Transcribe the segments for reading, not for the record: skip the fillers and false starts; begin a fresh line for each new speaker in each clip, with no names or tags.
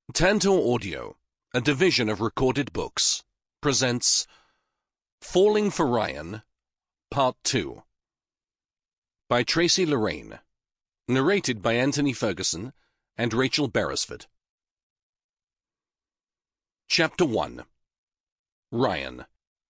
Tantor Audio, a division of Recorded Books, presents Falling for Ryan, Part 2, by Tracy Lorraine, narrated by Anthony Ferguson and Rachel Beresford. Chapter 1. Ryan.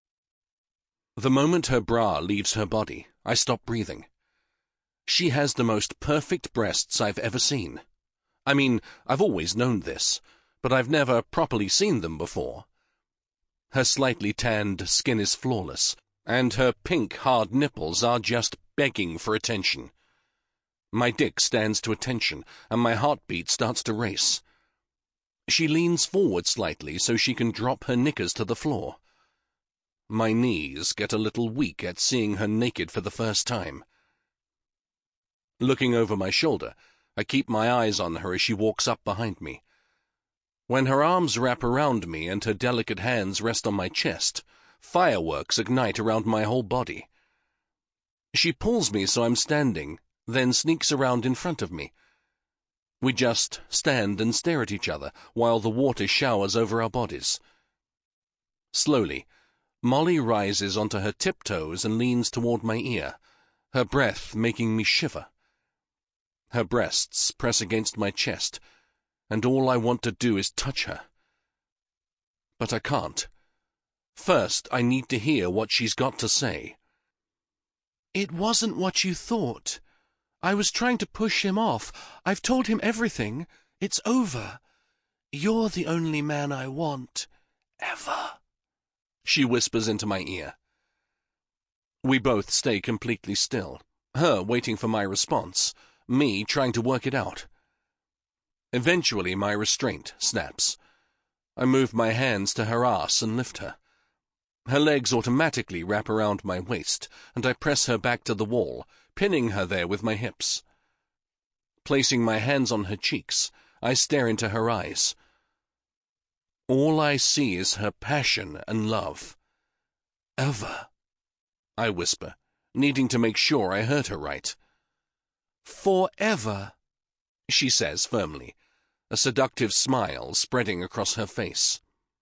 The moment her bra leaves her body, I stop breathing. She has the most perfect breasts I've ever seen. I mean, I've always known this, but I've never properly seen them before. Her slightly tanned skin is flawless, and her pink, hard nipples are just begging for attention. My dick stands to attention, and my heartbeat starts to race. She leans forward slightly so she can drop her knickers to the floor. My knees get a little weak at seeing her naked for the first time. Looking over my shoulder, I keep my eyes on her as she walks up behind me. When her arms wrap around me and her delicate hands rest on my chest, fireworks ignite around my whole body. She pulls me so I'm standing, then sneaks around in front of me. We just stand and stare at each other while the water showers over our bodies. Slowly, Molly rises onto her tiptoes and leans toward my ear, her breath making me shiver. Her breasts press against my chest, and all I want to do is touch her. But I can't. First, I need to hear what she's got to say.
"It wasn't what you thought. I was trying to push him off. I've told him everything. It's over. You're the only man I want, ever," she whispers into my ear.
We both stay completely still, her waiting for my response, me trying to work it out. Eventually, my restraint snaps. I move my hands to her ass and lift her. Her legs automatically wrap around my waist, and I press her back to the wall, pinning her there with my hips. Placing my hands on her cheeks, I stare into her eyes. All I see is her passion and love. "Ever," I whisper, needing to make sure I heard her right.
"Forever,"
she says firmly, a seductive smile spreading across her face.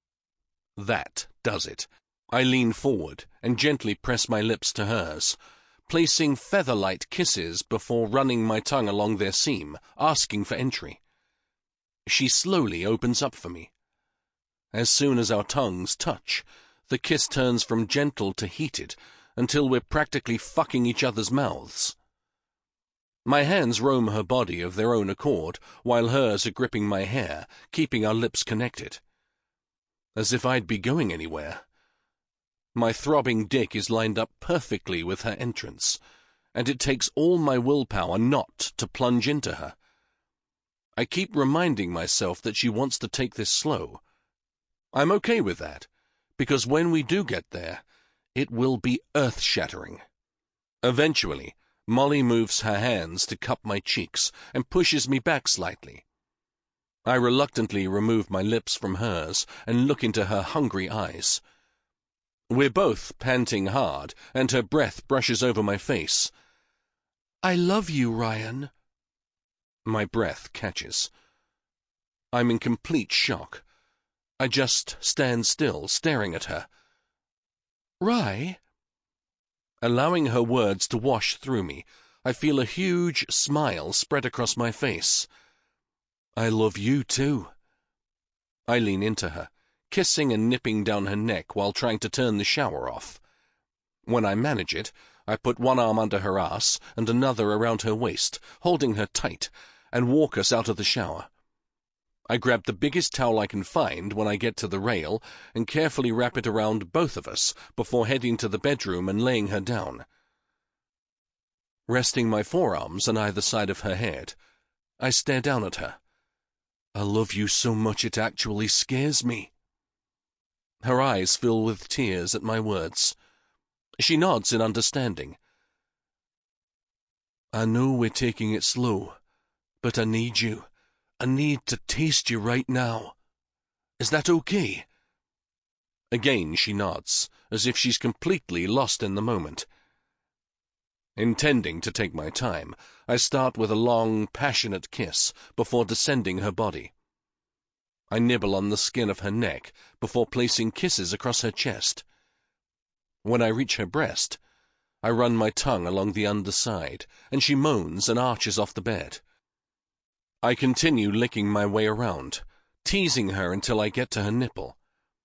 That does it. I lean forward and gently press my lips to hers, placing feather-light kisses before running my tongue along their seam, asking for entry. She slowly opens up for me. As soon as our tongues touch, the kiss turns from gentle to heated, until we're practically fucking each other's mouths. My hands roam her body of their own accord, while hers are gripping my hair, keeping our lips connected. As if I'd be going anywhere. My throbbing dick is lined up perfectly with her entrance, and it takes all my willpower not to plunge into her. I keep reminding myself that she wants to take this slow. I'm okay with that, because when we do get there, it will be earth-shattering. Eventually, Molly moves her hands to cup my cheeks and pushes me back slightly. I reluctantly remove my lips from hers and look into her hungry eyes. We're both panting hard, and her breath brushes over my face.
"I love you, Ryan."
My breath catches. I'm in complete shock. I just stand still, staring at her.
"Rye?"
Allowing her words to wash through me, I feel a huge smile spread across my face. "I love you, too." I lean into her, kissing and nipping down her neck while trying to turn the shower off. When I manage it, I put one arm under her ass and another around her waist, holding her tight, and walk us out of the shower. I grab the biggest towel I can find when I get to the rail and carefully wrap it around both of us before heading to the bedroom and laying her down. Resting my forearms on either side of her head, I stare down at her. "I love you so much it actually scares me." Her eyes fill with tears at my words. She nods in understanding. "I know we're taking it slow, but I need you. I need to taste you right now. Is that okay?" Again she nods, as if she's completely lost in the moment. Intending to take my time, I start with a long, passionate kiss before descending her body. I nibble on the skin of her neck before placing kisses across her chest. When I reach her breast, I run my tongue along the underside, and she moans and arches off the bed. I continue licking my way around, teasing her until I get to her nipple.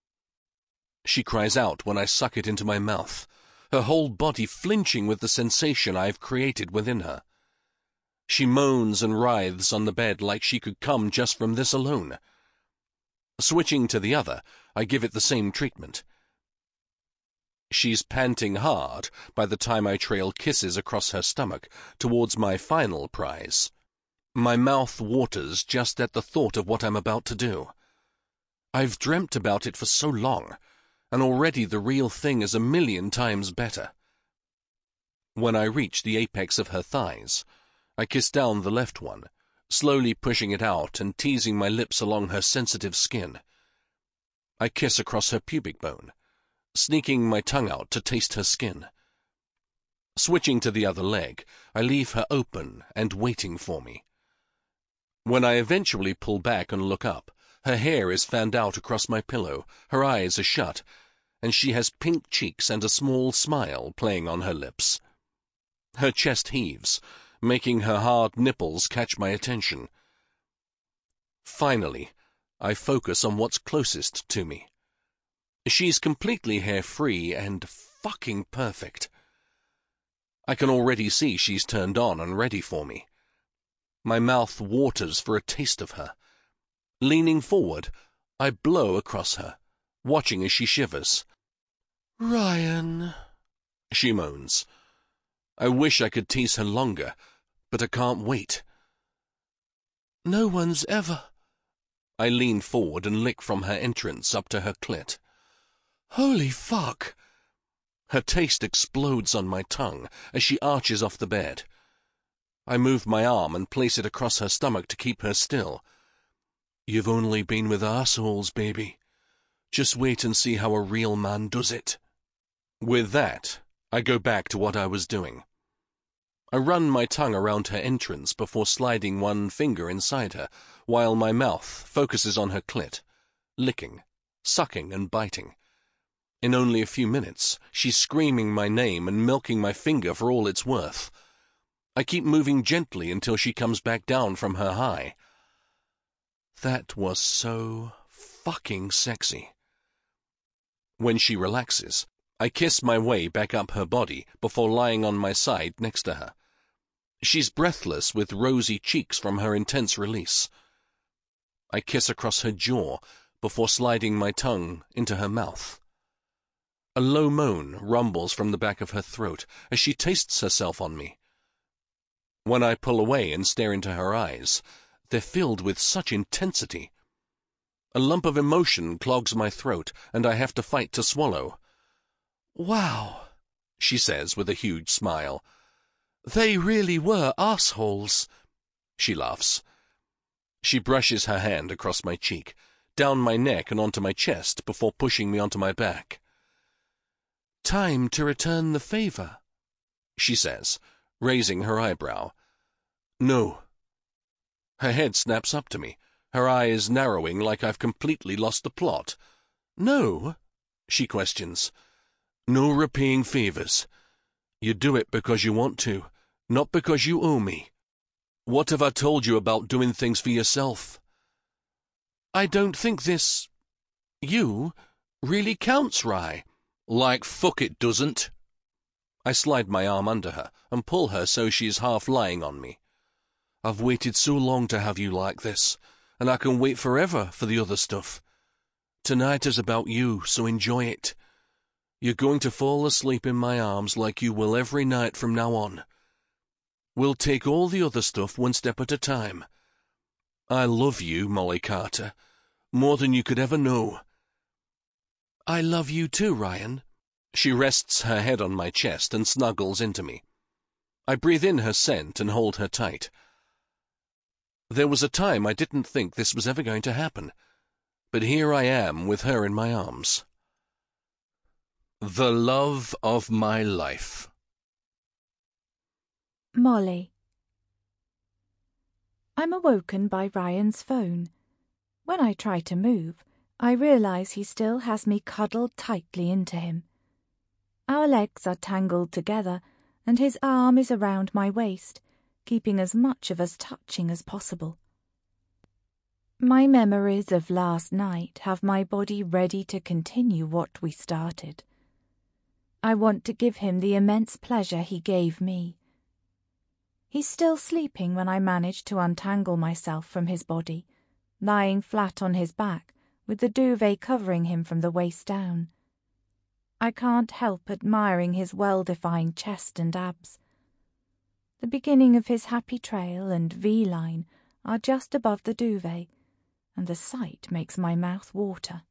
She cries out when I suck it into my mouth, her whole body flinching with the sensation I have created within her. She moans and writhes on the bed like she could come just from this alone. Switching to the other, I give it the same treatment. She's panting hard by the time I trail kisses across her stomach towards my final prize. My mouth waters just at the thought of what I'm about to do. I've dreamt about it for so long, and already the real thing is 1,000,000 times better. When I reach the apex of her thighs, I kiss down the left one, slowly pushing it out and teasing my lips along her sensitive skin. I kiss across her pubic bone, sneaking my tongue out to taste her skin. Switching to the other leg, I leave her open and waiting for me. When I eventually pull back and look up, her hair is fanned out across my pillow, her eyes are shut, and she has pink cheeks and a small smile playing on her lips. Her chest heaves, making her hard nipples catch my attention. Finally, I focus on what's closest to me. She's completely hair-free and fucking perfect. I can already see she's turned on and ready for me. My mouth waters for a taste of her. Leaning forward, I blow across her, watching as she shivers.
"Ryan,"
she moans. I wish I could tease her longer, but I can't wait.
"No one's ever—"
I lean forward and lick from her entrance up to her clit.
"Holy fuck!"
Her taste explodes on my tongue as she arches off the bed. I move my arm and place it across her stomach to keep her still.
"You've only been with arseholes, baby. Just wait and see how a real man does it."
With that, I go back to what I was doing. I run my tongue around her entrance before sliding one finger inside her, while my mouth focuses on her clit, licking, sucking and biting. In only a few minutes, she's screaming my name and milking my finger for all it's worth. I keep moving gently until she comes back down from her high. That was so fucking sexy. When she relaxes, I kiss my way back up her body before lying on my side next to her. She's breathless with rosy cheeks from her intense release. I kiss across her jaw before sliding my tongue into her mouth. A low moan rumbles from the back of her throat as she tastes herself on me. When I pull away and stare into her eyes, they're filled with such intensity. A lump of emotion clogs my throat, and I have to fight to swallow.
"Wow,"
she says with a huge smile.
"They really were arseholes."
She laughs. She brushes her hand across my cheek, down my neck and onto my chest before pushing me onto my back.
"Time to return the favor,"
she says, raising her eyebrow. "No." Her head snaps up to me, her eyes narrowing like I've completely lost the plot.
"No?"
she questions.
"No repaying favors. You do it because you want to, not because you owe me. What have I told you about doing things for yourself?"
"I don't think this... you really counts, Rye."
"Like fuck it doesn't."
I slide my arm under her and pull her so she is half lying on me.
"I've waited so long to have you like this, and I can wait forever for the other stuff. Tonight is about you, so enjoy it. You're going to fall asleep in my arms like you will every night from now on. We'll take all the other stuff one step at a time. I love you, Molly Carter, more than you could ever know."
"I love you too, Ryan." She rests her head on my chest and snuggles into me. I breathe in her scent and hold her tight. There was a time I didn't think this was ever going to happen, but here I am with her in my arms.
The love of my life.
Molly. I'm awoken by Ryan's phone. When I try to move, I realise he still has me cuddled tightly into him. Our legs are tangled together, and his arm is around my waist, keeping as much of us touching as possible. My memories of last night have my body ready to continue what we started. I want to give him the immense pleasure he gave me. He's still sleeping when I manage to untangle myself from his body, lying flat on his back with the duvet covering him from the waist down. I can't help admiring his well-defined chest and abs. The beginning of his happy trail and V-line are just above the duvet, and the sight makes my mouth water.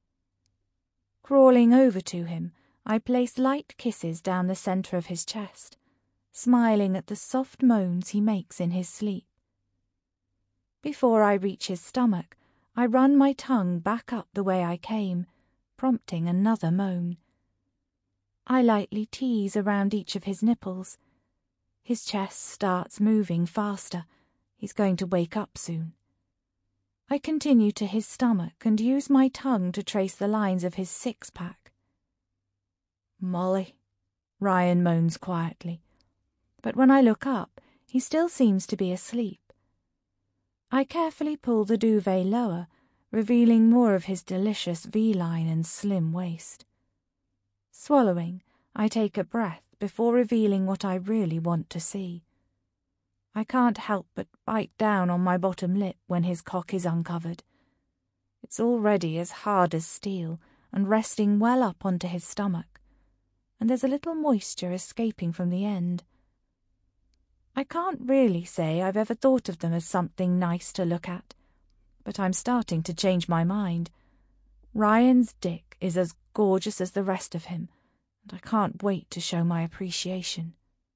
Crawling over to him, I place light kisses down the centre of his chest, smiling at the soft moans he makes in his sleep. Before I reach his stomach, I run my tongue back up the way I came, prompting another moan. I lightly tease around each of his nipples. His chest starts moving faster. He's going to wake up soon. I continue to his stomach and use my tongue to trace the lines of his six-pack. "Molly," Ryan moans quietly, but when I look up, he still seems to be asleep. I carefully pull the duvet lower, revealing more of his delicious V-line and slim waist. Swallowing, I take a breath before revealing what I really want to see. I can't help but bite down on my bottom lip when his cock is uncovered. It's already as hard as steel and resting well up onto his stomach, and there's a little moisture escaping from the end. I can't really say I've ever thought of them as something nice to look at, but I'm starting to change my mind. Ryan's dick is as gorgeous as the rest of him, and I can't wait to show my appreciation.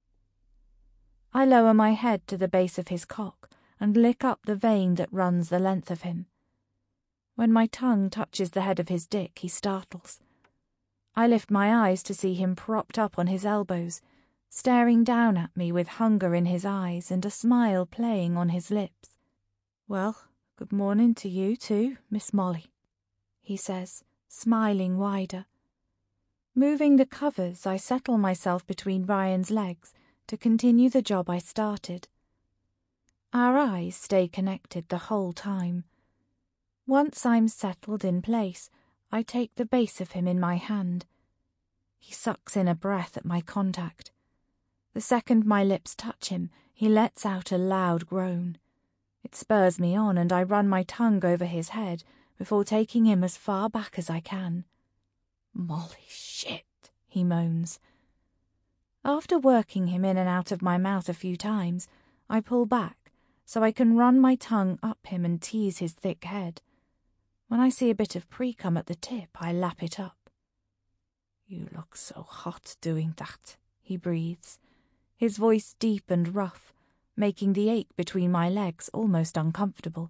I lower my head to the base of his cock and lick up the vein that runs the length of him. When my tongue touches the head of his dick, he startles. I lift my eyes to see him propped up on his elbows, staring down at me with hunger in his eyes and a smile playing on his lips. "Well, good morning to you too, Miss Molly," he says, smiling wider. Moving the covers, I settle myself between Ryan's legs to continue the job I started. Our eyes stay connected the whole time. Once I'm settled in place, I take the base of him in my hand. He sucks in a breath at my contact. The second my lips touch him, he lets out a loud groan. It spurs me on, and I run my tongue over his head before taking him as far back as I can. "Molly shit," he moans. After working him in and out of my mouth a few times, I pull back so I can run my tongue up him and tease his thick head. When I see a bit of pre-cum at the tip, I lap it up. "You look so hot doing that," he breathes, his voice deep and rough, making the ache between my legs almost uncomfortable.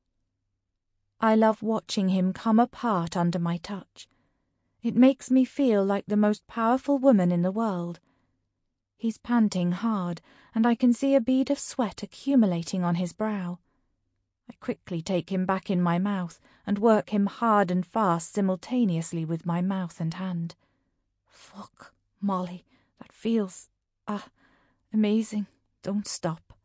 I love watching him come apart under my touch. It makes me feel like the most powerful woman in the world. He's panting hard, and I can see a bead of sweat accumulating on his brow. I quickly take him back in my mouth and work him hard and fast simultaneously with my mouth and hand. "Fuck, Molly, that feels, amazing. Don't stop."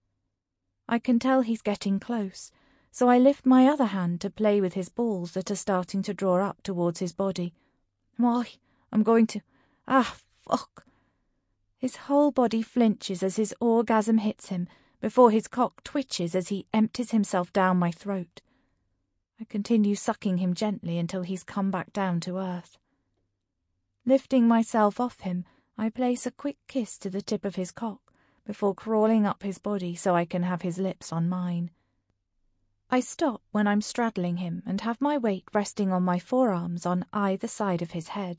I can tell he's getting close, so I lift my other hand to play with his balls that are starting to draw up towards his body. "Molly, I'm going to... fuck." His whole body flinches as his orgasm hits him, before his cock twitches as he empties himself down my throat. I continue sucking him gently until he's come back down to earth. Lifting myself off him, I place a quick kiss to the tip of his cock before crawling up his body so I can have his lips on mine. I stop when I'm straddling him and have my weight resting on my forearms on either side of his head.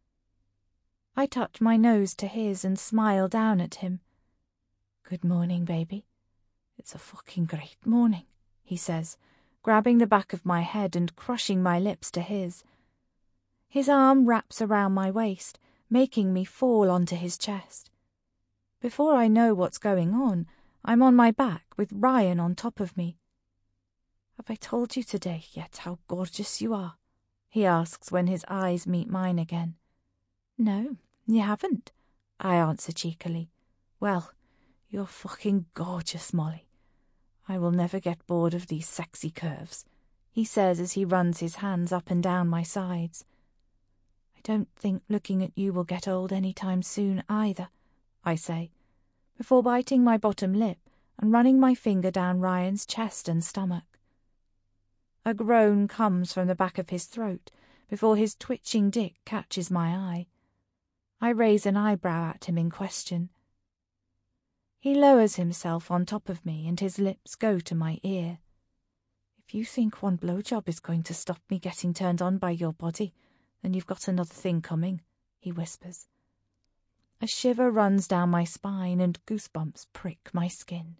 I touch my nose to his and smile down at him. "Good morning, baby. It's a fucking great morning," he says, grabbing the back of my head and crushing my lips to his. His arm wraps around my waist, making me fall onto his chest. Before I know what's going on, I'm on my back with Ryan on top of me. I've Have I told you today yet how gorgeous you are? He asks when his eyes meet mine again. No, you haven't, I answer cheekily. Well, you're fucking gorgeous, Molly. I will never get bored of these sexy curves, he says as he runs his hands up and down my sides. I don't think looking at you will get old any time soon either, I say, before biting my bottom lip and running my finger down Ryan's chest and stomach. A groan comes from the back of his throat before his twitching dick catches my eye. I raise an eyebrow at him in question. He lowers himself on top of me and his lips go to my ear. If you think one blowjob is going to stop me getting turned on by your body, then you've got another thing coming, he whispers. A shiver runs down my spine and goosebumps prick my skin.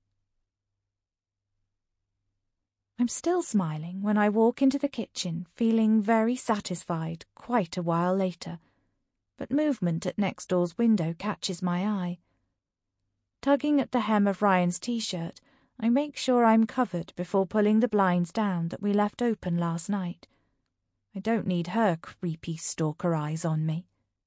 I'm still smiling when I walk into the kitchen, feeling very satisfied quite a while later, but movement at next door's window catches my eye. Tugging at the hem of Ryan's t-shirt, I make sure I'm covered before pulling the blinds down that we left open last night. I don't need her creepy stalker eyes on me.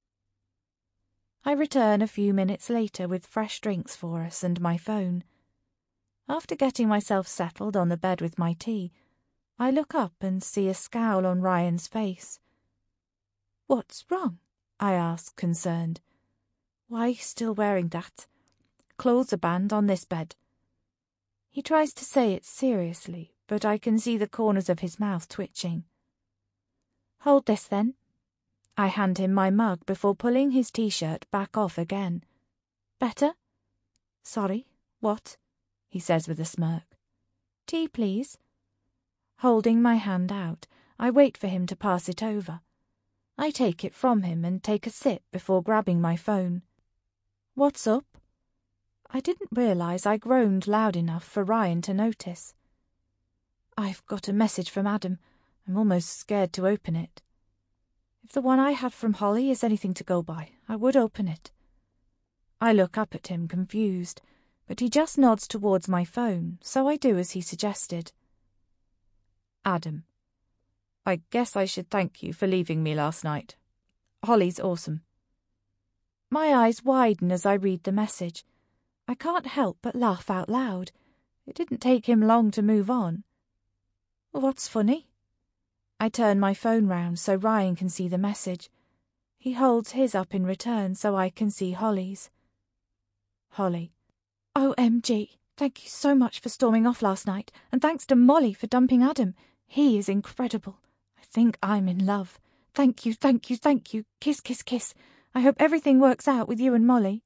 I return a few minutes later with fresh drinks for us and my phone. After getting myself settled on the bed with my tea, I look up and see a scowl on Ryan's face. What's wrong? I ask, concerned. Why are you still wearing that? Clothes are banned on this bed. He tries to say it seriously, but I can see the corners of his mouth twitching. Hold this then. I hand him my mug before pulling his t-shirt back off again. Better? Sorry, what? He says with a smirk. Tea, please. Holding my hand out, I wait for him to pass it over. I take it from him and take a sip before grabbing my phone. What's up? I didn't realise I groaned loud enough for Ryan to notice. I've got a message from Adam. I'm almost scared to open it. If the one I had from Holly is anything to go by, I would open it. I look up at him, confused, but he just nods towards my phone, so I do as he suggested. Adam, I guess I should thank you for leaving me last night. Holly's awesome. My eyes widen as I read the message. I can't help but laugh out loud. It didn't take him long to move on. What's funny? I turn my phone round so Ryan can see the message. He holds his up in return so I can see Holly's. Holly. OMG, thank you so much for storming off last night, and thanks to Molly for dumping Adam. He is incredible. I think I'm in love. Thank you, thank you, thank you. Kiss, kiss, kiss. I hope everything works out with you and Molly.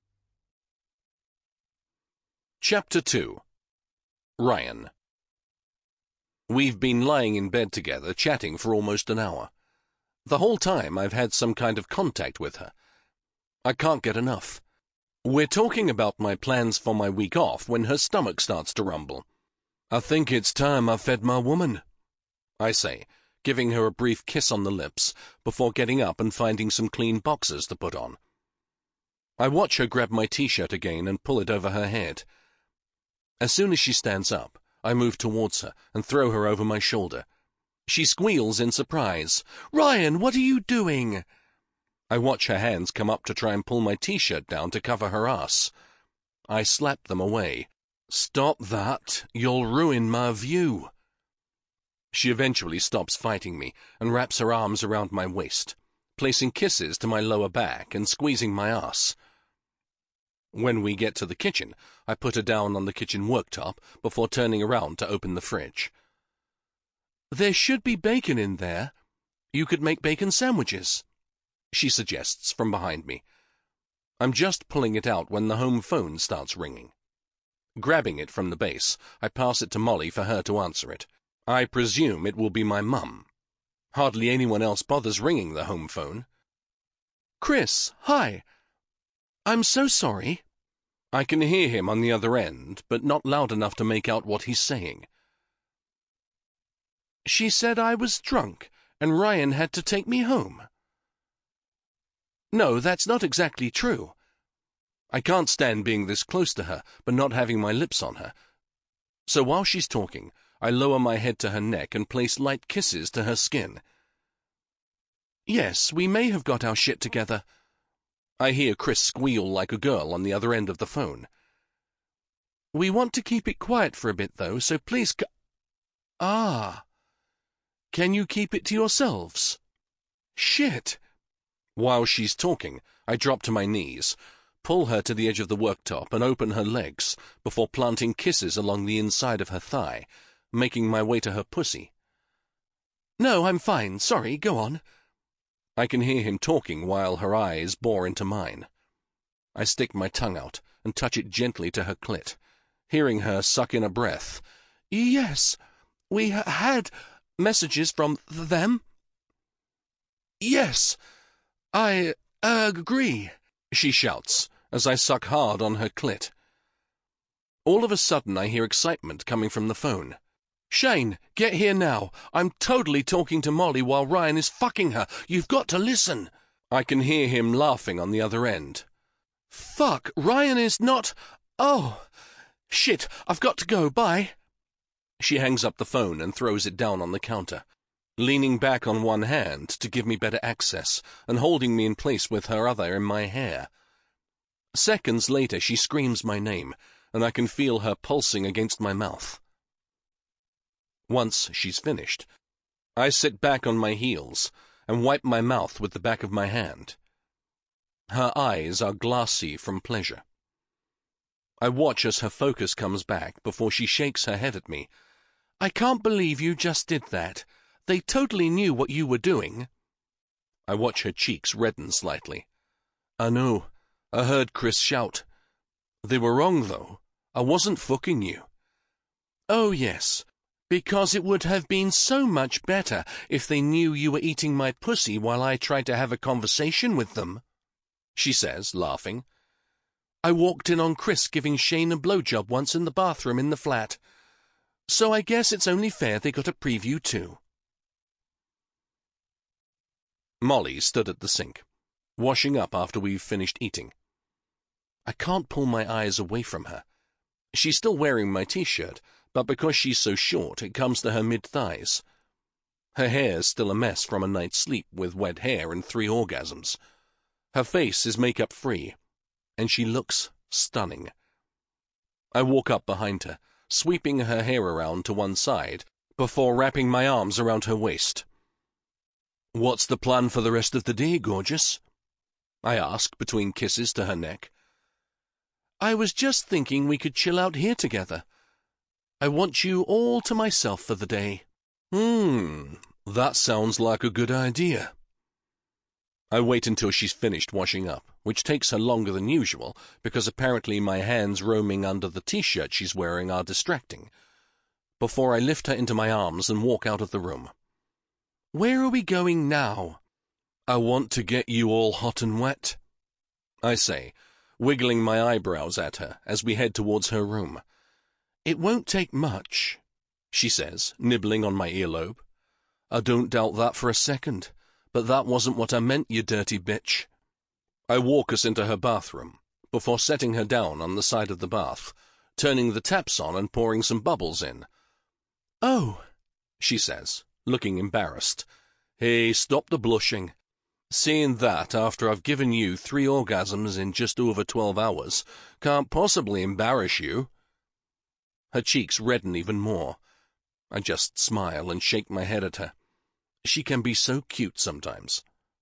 Chapter 2. Ryan. We've been lying in bed together, chatting for almost an hour. The whole time I've had some kind of contact with her. I can't get enough. We're talking about my plans for my week off when her stomach starts to rumble. I think it's time I fed my woman, I say, giving her a brief kiss on the lips before getting up and finding some clean boxers to put on. I watch her grab my t-shirt again and pull it over her head. As soon as she stands up, I move towards her and throw her over my shoulder. She squeals in surprise. Ryan, what are you doing? I watch her hands come up to try and pull my t-shirt down to cover her ass. I slap them away. Stop that. You'll ruin my view. She eventually stops fighting me and wraps her arms around my waist, placing kisses to my lower back and squeezing my ass. When we get to the kitchen, I put her down on the kitchen worktop before turning around to open the fridge. There should be bacon in there. You could make bacon sandwiches, she suggests from behind me. I'm just pulling it out when the home phone starts ringing. Grabbing it from the base, I pass it to Molly for her to answer it. I presume it will be my mum. Hardly anyone else bothers ringing the home phone. Chris, hi. I'm so sorry. I can hear him on the other end, but not loud enough to make out what he's saying. She said I was drunk, and Ryan had to take me home. No, that's not exactly true. I can't stand being this close to her, but not having my lips on her. So while she's talking, I lower my head to her neck and place light kisses to her skin.
Yes, we may have got our shit together.
I hear Chris squeal like a girl on the other end of the phone.
We want to keep it quiet for a bit, though, so please Ah. Can you keep it to yourselves? Shit.
While she's talking, I drop to my knees, pull her to the edge of the worktop and open her legs before planting kisses along the inside of her thigh, making my way to her pussy.
No, I'm fine. Sorry, go on.
I can hear him talking while her eyes bore into mine. I stick my tongue out and touch it gently to her clit, hearing her suck in a breath.
Yes, we had messages from them. Yes, I agree,
she shouts as I suck hard on her clit. All of a sudden I hear excitement coming from the phone.
Shane, get here now. I'm totally talking to Molly while Ryan is fucking her. You've got to listen.
I can hear him laughing on the other end.
Fuck, Ryan is not... Oh, shit, I've got to go. Bye.
She hangs up the phone and throws it down on the counter, leaning back on one hand to give me better access and holding me in place with her other in my hair. Seconds later, she screams my name, and I can feel her pulsing against my mouth. Once she's finished, I sit back on my heels and wipe my mouth with the back of my hand. Her eyes are glassy from pleasure. I watch as her focus comes back before she shakes her head at me.
I can't believe you just did that. They totally knew what you were doing.
I watch her cheeks redden slightly. I know. I heard Chris shout. They were wrong, though. I wasn't fucking you.
Oh, yes. Because it would have been so much better if they knew you were eating my pussy while I tried to have a conversation with them, she says, laughing. I walked in on Chris giving Shane a blowjob once in the bathroom in the flat. So I guess it's only fair they got a preview too.
Molly stood at the sink, washing up after we've finished eating. I can't pull my eyes away from her. She's still wearing my t-shirt, but because she's so short, it comes to her mid-thighs. Her hair's still a mess from a night's sleep with wet hair and 3 orgasms. Her face is makeup-free, and she looks stunning. I walk up behind her, sweeping her hair around to one side, before wrapping my arms around her waist.
What's the plan for the rest of the day, gorgeous?
I ask between kisses to her neck.
I was just thinking we could chill out here together. I want you all to myself for the day.
That sounds like a good idea. I wait until she's finished washing up, which takes her longer than usual, because apparently my hands roaming under the t-shirt she's wearing are distracting, before I lift her into my arms and walk out of the room.
Where are we going now?
I want to get you all hot and wet, I say, wiggling my eyebrows at her as we head towards her room.
It won't take much,
she says, nibbling on my earlobe.
I don't doubt that for a second, but that wasn't what I meant, you dirty bitch.
I walk us into her bathroom, before setting her down on the side of the bath, turning the taps on and pouring some bubbles in.
Oh,
she says, looking embarrassed. Hey, stop the blushing. Saying that after I've given you 3 orgasms in just over 12 hours can't possibly embarrass you. Her cheeks redden even more. I just smile and shake my head at her. She can be so cute sometimes.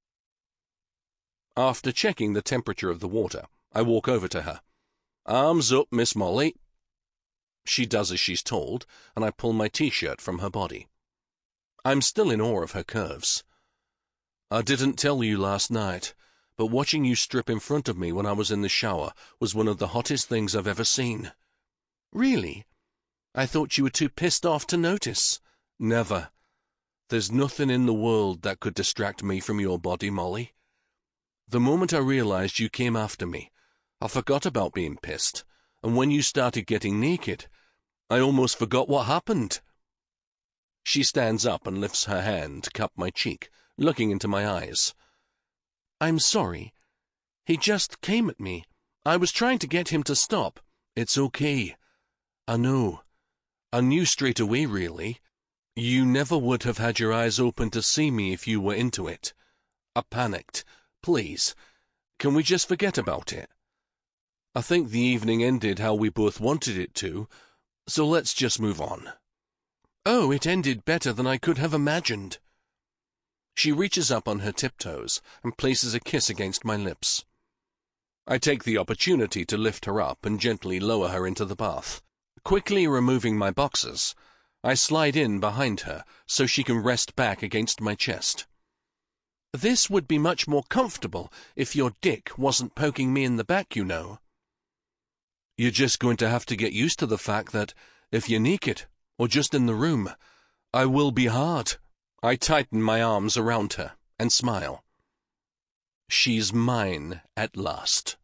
After checking the temperature of the water, I walk over to her. Arms up, Miss Molly. She does as she's told, and I pull my t-shirt from her body. I'm still in awe of her curves. I didn't tell you last night, but watching you strip in front of me when I was in the shower was one of the hottest things I've ever seen.
Really? I thought you were too pissed off to notice.
Never. There's nothing in the world that could distract me from your body, Molly. The moment I realized you came after me, I forgot about being pissed, and when you started getting naked, I almost forgot what happened. She stands up and lifts her hand to cup my cheek, looking into my eyes.
I'm sorry. He just came at me. I was trying to get him to stop.
It's okay. I know. I knew straight away, really. You never would have had your eyes open to see me if you were into it. I panicked. Please, can we just forget about it? I think the evening ended how we both wanted it to, so let's just move on.
Oh, it ended better than I could have imagined.
She reaches up on her tiptoes and places a kiss against my lips. I take the opportunity to lift her up and gently lower her into the bath. Quickly removing my boxers, I slide in behind her so she can rest back against my chest.
This would be much more comfortable if your dick wasn't poking me in the back, you know.
You're just going to have to get used to the fact that if you're naked or just in the room, I will be hard. I tighten my arms around her and smile. She's mine at last.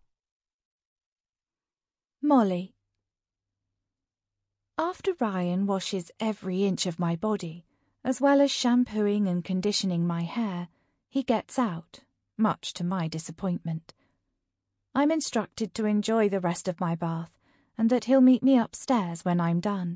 Molly. After Ryan washes every inch of my body, as well as shampooing and conditioning my hair, he gets out, much to my disappointment. I'm instructed to enjoy the rest of my bath and that he'll meet me upstairs when I'm done.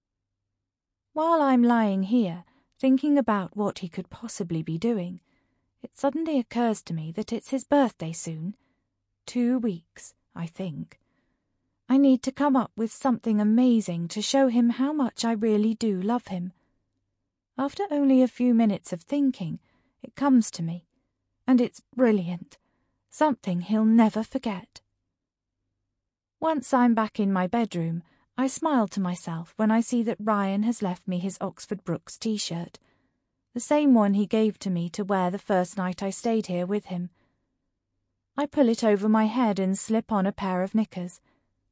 While I'm lying here, thinking about what he could possibly be doing, it suddenly occurs to me that it's his birthday soon. 2 weeks, I think. I need to come up with something amazing to show him how much I really do love him. After only a few minutes of thinking, it comes to me, and it's brilliant. Something he'll never forget. Once I'm back in my bedroom, I smile to myself when I see that Ryan has left me his Oxford Brookes t-shirt, the same one he gave to me to wear the first night I stayed here with him. I pull it over my head and slip on a pair of knickers.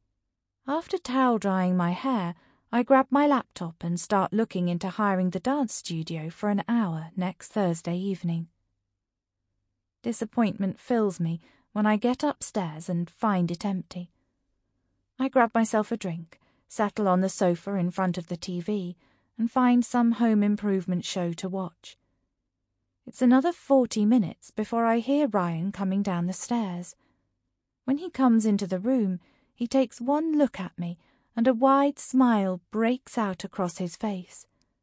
After towel drying my hair, I grab my laptop and start looking into hiring the dance studio for an hour next Thursday evening. Disappointment fills me when I get upstairs and find it empty. I grab myself a drink, settle on the sofa in front of the TV, and find some home improvement show to watch. It's another 40 minutes before I hear Ryan coming down the stairs. When he comes into the room, he takes one look at me, and a wide smile breaks out across his face.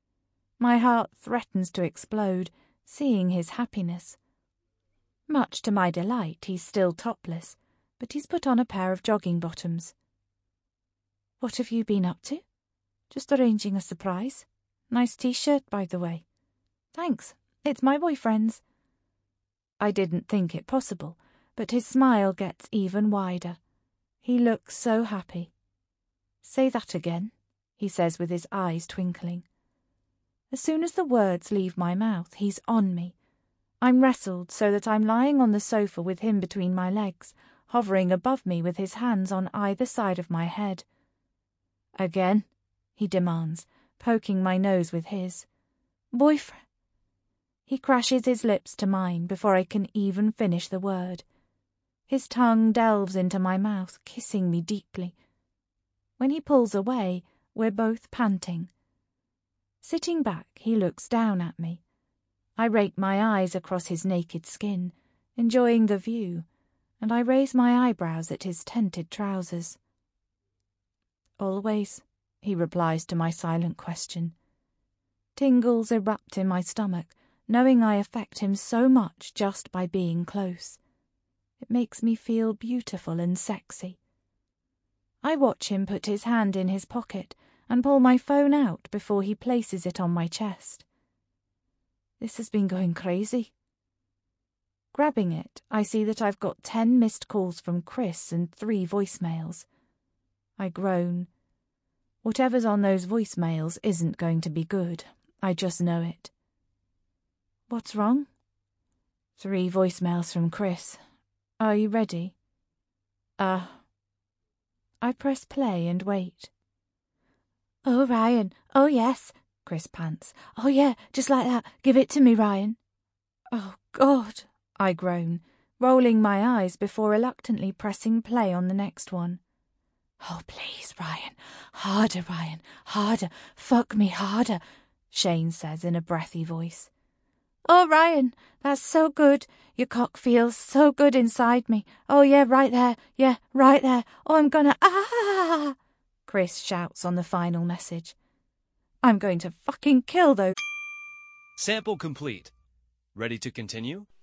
My heart threatens to explode, seeing his happiness. Much to my delight, he's still topless, but he's put on a pair of jogging bottoms. What have you been up to? Just arranging a surprise. Nice t-shirt, by the way. Thanks, it's my boyfriend's. I didn't think it possible, but his smile gets even wider. He looks so happy. Say that again, he says with his eyes twinkling. As soon as the words leave my mouth, he's on me. I'm wrestled so that I'm lying on the sofa with him between my legs, hovering above me with his hands on either side of my head. Again, he demands, poking my nose with his. Boyfriend. He crashes his lips to mine before I can even finish the word. His tongue delves into my mouth, kissing me deeply. When he pulls away, we're both panting. Sitting back, he looks down at me. I rake my eyes across his naked skin, enjoying the view, and I raise my eyebrows at his tented trousers. Always, he replies to my silent question. Tingles erupt in my stomach, knowing I affect him so much just by being close. It makes me feel beautiful and sexy. I watch him put his hand in his pocket and pull my phone out before he places it on my chest. This has been going crazy. Grabbing it, I see that I've got 10 missed calls from Chris and 3 voicemails. I groan. Whatever's on those voicemails isn't going to be good. I just know it. What's wrong? 3 voicemails from Chris. Are you ready? I press play and wait. Oh, Ryan. Oh, yes, Chris pants. Oh, yeah, just like that. Give it to me, Ryan. Oh, God, I groan, rolling my eyes before reluctantly pressing play on the next one. Oh, please, Ryan. Harder, Ryan. Harder. Fuck me harder, Shane says in a breathy voice. Oh, Ryan, that's so good. Your cock feels so good inside me. Oh, yeah, right there. Yeah, right there. Oh, I'm gonna... Ah! Chris shouts on the final message. I'm going to fucking kill those.
Sample complete. Ready to continue?